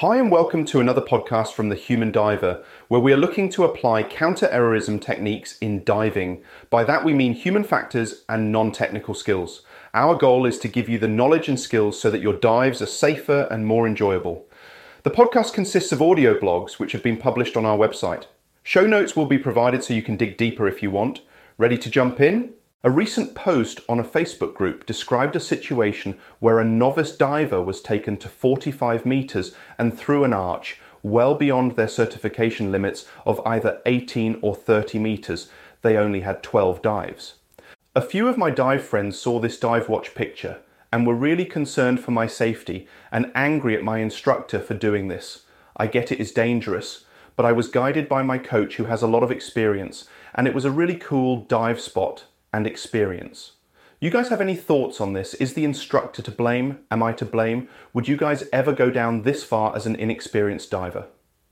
Hi and welcome to another podcast from The Human Diver, where we are looking to apply counter-errorism techniques in diving. By that we mean human factors and non-technical skills. Our goal is to give you the knowledge and skills so that your dives are safer and more enjoyable. The podcast consists of audio blogs which have been published on our website. Show notes will be provided so you can dig deeper if you want. Ready to jump in? A recent post on a Facebook group described a situation where a novice diver was taken to 45 meters and through an arch well beyond their certification limits of either 18 or 30 meters. They only had 12 dives. A few of my dive friends saw this dive watch picture and were really concerned for my safety and angry at my instructor for doing this. I get it is dangerous, but I was guided by my coach who has a lot of experience, and it was a really cool dive spot and experience. You guys have any thoughts on this? Is the instructor to blame? Am I to blame? Would you guys ever go down this far as an inexperienced diver?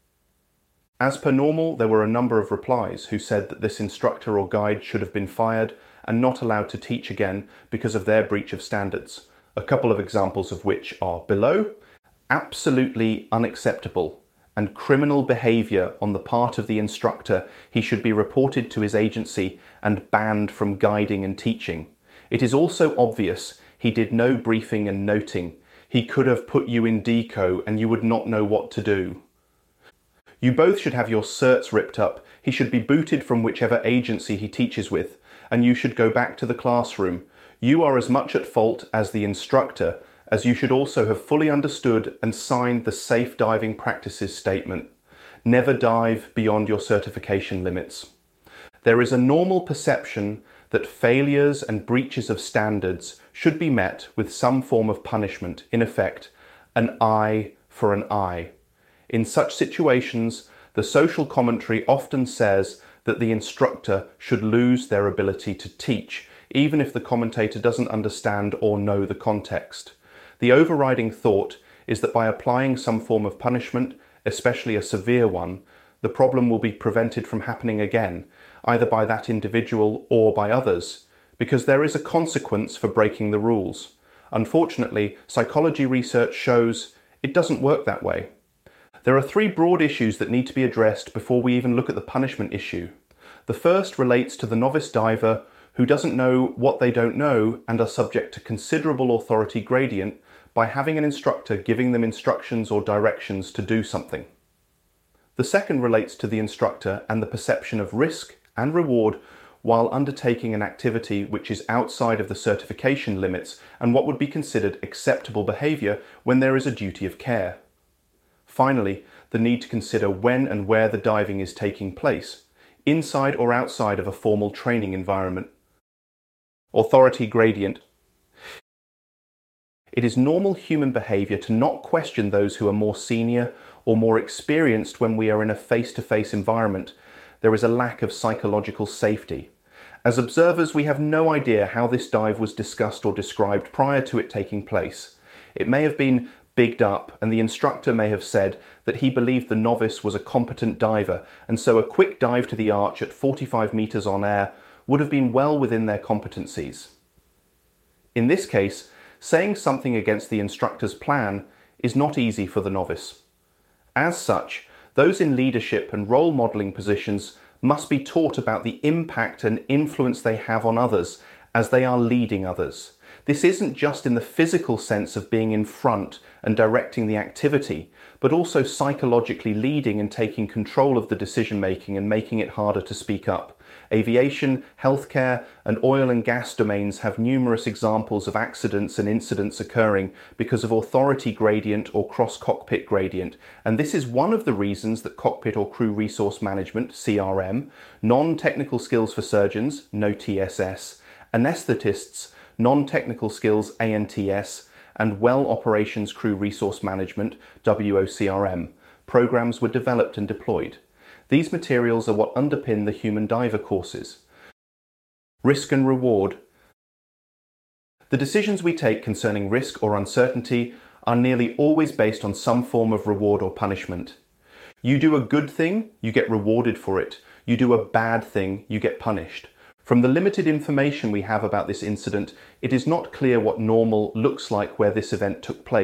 As per normal, there were a number of replies who said that this instructor or guide should have been fired and not allowed to teach again because of their breach of standards. A couple of examples of which are below. Absolutely unacceptable and criminal behaviour on the part of the instructor. He should be reported to his agency and banned from guiding and teaching. It is also obvious he did no briefing and noting. He could have put you in deco and you would not know what to do. You both should have your certs ripped up. He should be booted from whichever agency he teaches with, and you should go back to the classroom. You are as much at fault as the instructor, as you should also have fully understood and signed the Safe Diving Practices Statement. Never dive beyond your certification limits. There is a normal perception that failures and breaches of standards should be met with some form of punishment, in effect, an eye for an eye. In such situations, the social commentary often says that the instructor should lose their ability to teach, even if the commentator doesn't understand or know the context. The overriding thought is that by applying some form of punishment, especially a severe one, the problem will be prevented from happening again, either by that individual or by others, because there is a consequence for breaking the rules. Unfortunately, psychology research shows it doesn't work that way. There are three broad issues that need to be addressed before we even look at the punishment issue. The first relates to the novice diver who doesn't know what they don't know and are subject to considerable authority gradient by having an instructor giving them instructions or directions to do something. The second relates to the instructor and the perception of risk and reward while undertaking an activity which is outside of the certification limits and what would be considered acceptable behaviour when there is a duty of care. Finally, the need to consider when and where the diving is taking place, inside or outside of a formal training environment. Authority gradient. It is normal human behaviour to not question those who are more senior or more experienced when we are in a face-to-face environment. There is a lack of psychological safety. As observers, we have no idea how this dive was discussed or described prior to it taking place. It may have been bigged up, and the instructor may have said that he believed the novice was a competent diver, and so a quick dive to the arch at 45 meters on air would have been well within their competencies. In this case, saying something against the instructor's plan is not easy for the novice. As such, those in leadership and role modelling positions must be taught about the impact and influence they have on others as they are leading others. This isn't just in the physical sense of being in front and directing the activity, but also psychologically leading and taking control of the decision making and making it harder to speak up. Aviation, healthcare, and oil and gas domains have numerous examples of accidents and incidents occurring because of authority gradient or cross-cockpit gradient, and this is one of the reasons that cockpit or crew resource management, CRM, non-technical skills for surgeons, no TSS, anaesthetists, non-technical skills, ANTS, and well operations crew resource management, WOCRM, programs were developed and deployed. These materials are what underpin the human diver courses. Risk and reward. The decisions we take concerning risk or uncertainty are nearly always based on some form of reward or punishment. You do a good thing, you get rewarded for it. You do a bad thing, you get punished. From the limited information we have about this incident, it is not clear what normal looks like where this event took place,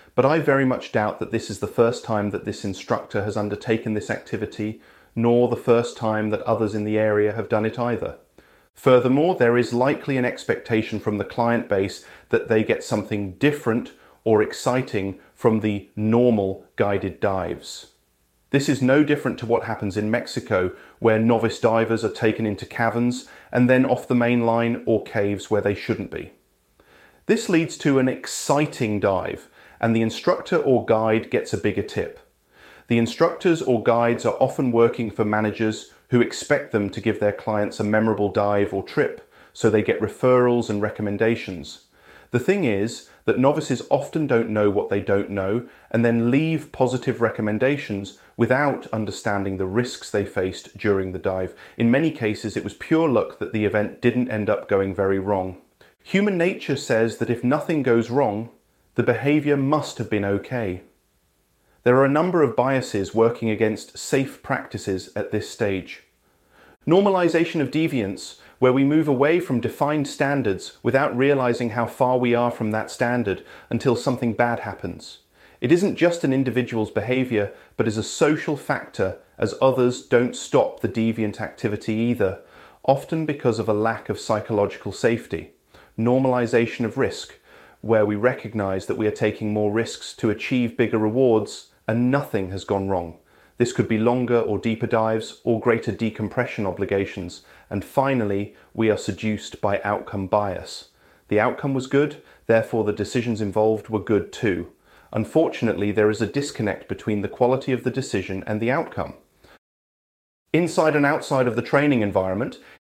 but I very much doubt that this is the first time that this instructor has undertaken this activity, nor the first time that others in the area have done it either. Furthermore, there is likely an expectation from the client base that they get something different or exciting from the normal guided dives. This is no different to what happens in Mexico, where novice divers are taken into caverns and then off the main line or caves where they shouldn't be. This leads to an exciting dive, and the instructor or guide gets a bigger tip. The instructors or guides are often working for managers who expect them to give their clients a memorable dive or trip, so they get referrals and recommendations. The thing is that novices often don't know what they don't know and then leave positive recommendations without understanding the risks they faced during the dive. In many cases, it was pure luck that the event didn't end up going very wrong. Human nature says that if nothing goes wrong, the behavior must have been okay. There are a number of biases working against safe practices at this stage. Normalization of deviance, where we move away from defined standards without realizing how far we are from that standard until something bad happens. It isn't just an individual's behavior, but is a social factor, as others don't stop the deviant activity either, often because of a lack of psychological safety. Normalization of risk, where we recognize that we are taking more risks to achieve bigger rewards and nothing has gone wrong. This could be longer or deeper dives or greater decompression obligations. And finally, we are seduced by outcome bias. The outcome was good, therefore the decisions involved were good too. Unfortunately, there is a disconnect between the quality of the decision and the outcome. Inside and outside of the training environment,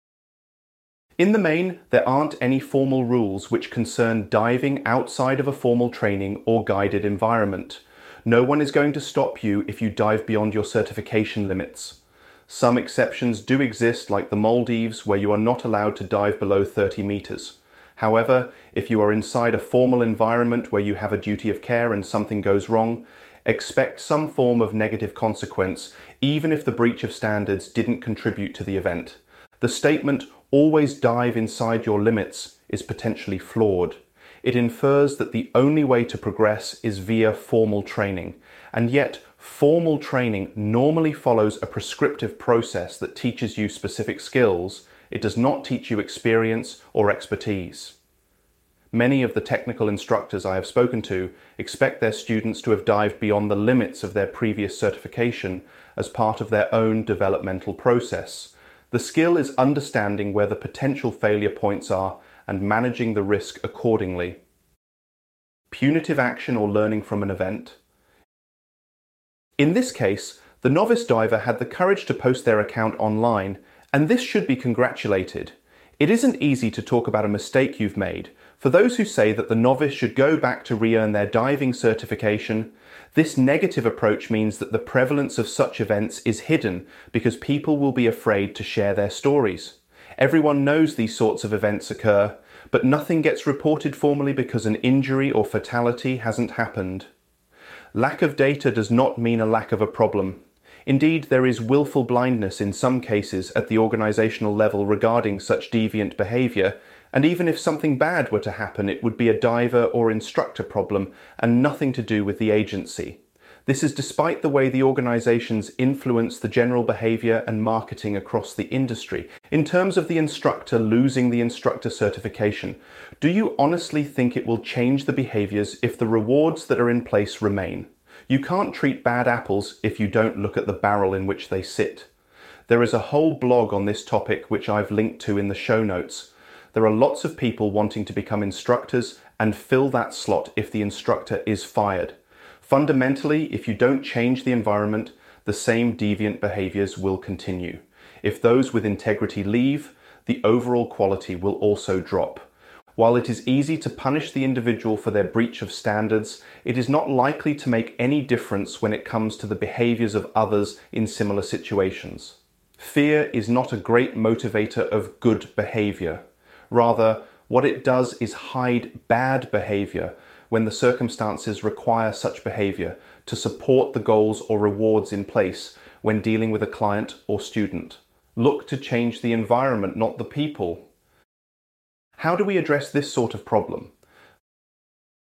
in the main, there aren't any formal rules which concern diving outside of a formal training or guided environment. No one is going to stop you if you dive beyond your certification limits. Some exceptions do exist, like the Maldives, where you are not allowed to dive below 30 meters. However, if you are inside a formal environment where you have a duty of care and something goes wrong, expect some form of negative consequence, even if the breach of standards didn't contribute to the event. The statement, "always dive inside your limits," is potentially flawed. It infers that the only way to progress is via formal training, and yet formal training normally follows a prescriptive process that teaches you specific skills. It does not teach you experience or expertise. Many of the technical instructors I have spoken to expect their students to have dived beyond the limits of their previous certification as part of their own developmental process. The skill is understanding where the potential failure points are and managing the risk accordingly. Punitive action or learning from an event. In this case, the novice diver had the courage to post their account online, and this should be congratulated. It isn't easy to talk about a mistake you've made. For those who say that the novice should go back to re-earn their diving certification, this negative approach means that the prevalence of such events is hidden because people will be afraid to share their stories. Everyone knows these sorts of events occur, but nothing gets reported formally because an injury or fatality hasn't happened. Lack of data does not mean a lack of a problem. Indeed, there is willful blindness in some cases at the organizational level regarding such deviant behavior, and even if something bad were to happen, it would be a diver or instructor problem and nothing to do with the agency. This is despite the way the organizations influence the general behavior and marketing across the industry. In terms of the instructor losing the instructor certification, do you honestly think it will change the behaviors if the rewards that are in place remain? You can't treat bad apples if you don't look at the barrel in which they sit. There is a whole blog on this topic which I've linked to in the show notes. There are lots of people wanting to become instructors and fill that slot if the instructor is fired. Fundamentally, if you don't change the environment, the same deviant behaviors will continue. If those with integrity leave, the overall quality will also drop. While it is easy to punish the individual for their breach of standards, it is not likely to make any difference when it comes to the behaviors of others in similar situations. Fear is not a great motivator of good behavior. Rather, what it does is hide bad behavior when the circumstances require such behavior to support the goals or rewards in place when dealing with a client or student. Look to change the environment, not the people. How do we address this sort of problem?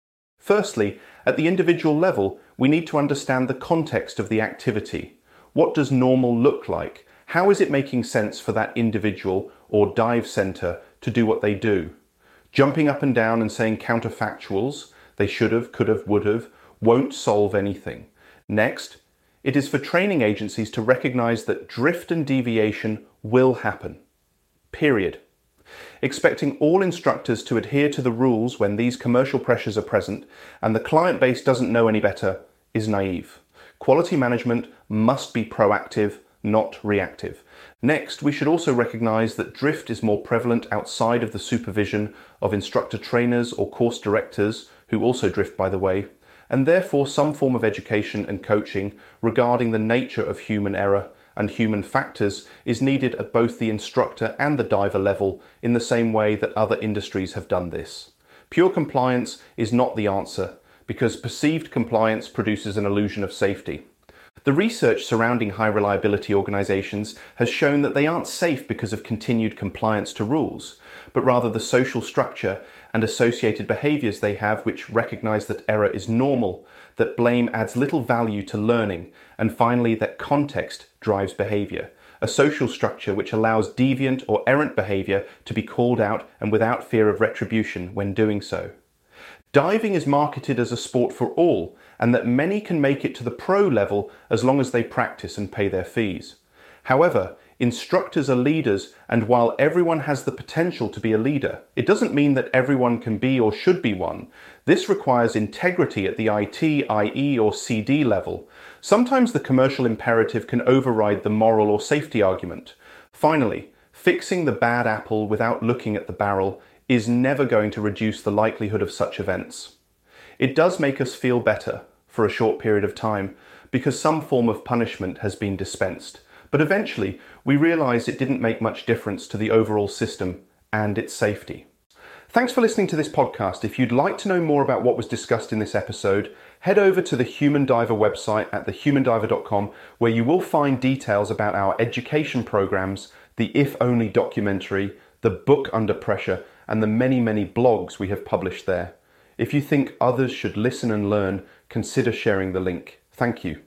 Firstly, at the individual level, we need to understand the context of the activity. What does normal look like? How is it making sense for that individual or dive center to do what they do? Jumping up and down and saying counterfactuals, they should have, could have, would have, won't solve anything. Next, it is for training agencies to recognize that drift and deviation will happen. Period. Expecting all instructors to adhere to the rules when these commercial pressures are present and the client base doesn't know any better is naive. Quality management must be proactive, not reactive. Next, we should also recognize that drift is more prevalent outside of the supervision of instructor trainers or course directors, who also drift by the way, and therefore some form of education and coaching regarding the nature of human error and human factors is needed at both the instructor and the diver level in the same way that other industries have done this. Pure compliance is not the answer, because perceived compliance produces an illusion of safety. The research surrounding high reliability organizations has shown that they aren't safe because of continued compliance to rules, but rather the social structure and associated behaviors they have which recognize that error is normal, that blame adds little value to learning, and finally that context drives behavior. A social structure which allows deviant or errant behavior to be called out and without fear of retribution when doing so. Diving is marketed as a sport for all, and that many can make it to the pro level as long as they practice and pay their fees. However, instructors are leaders, and while everyone has the potential to be a leader, it doesn't mean that everyone can be or should be one. This requires integrity at the IT, IE, or CD level. Sometimes the commercial imperative can override the moral or safety argument. Finally, fixing the bad apple without looking at the barrel is never going to reduce the likelihood of such events. It does make us feel better for a short period of time because some form of punishment has been dispensed, but eventually we realize it didn't make much difference to the overall system and its safety. Thanks for listening to this podcast. If you'd like to know more about what was discussed in this episode, head over to the Human Diver website at thehumandiver.com, where you will find details about our education programs, the If Only documentary, the book Under Pressure, and the many, many blogs we have published there. If you think others should listen and learn, consider sharing the link. Thank you.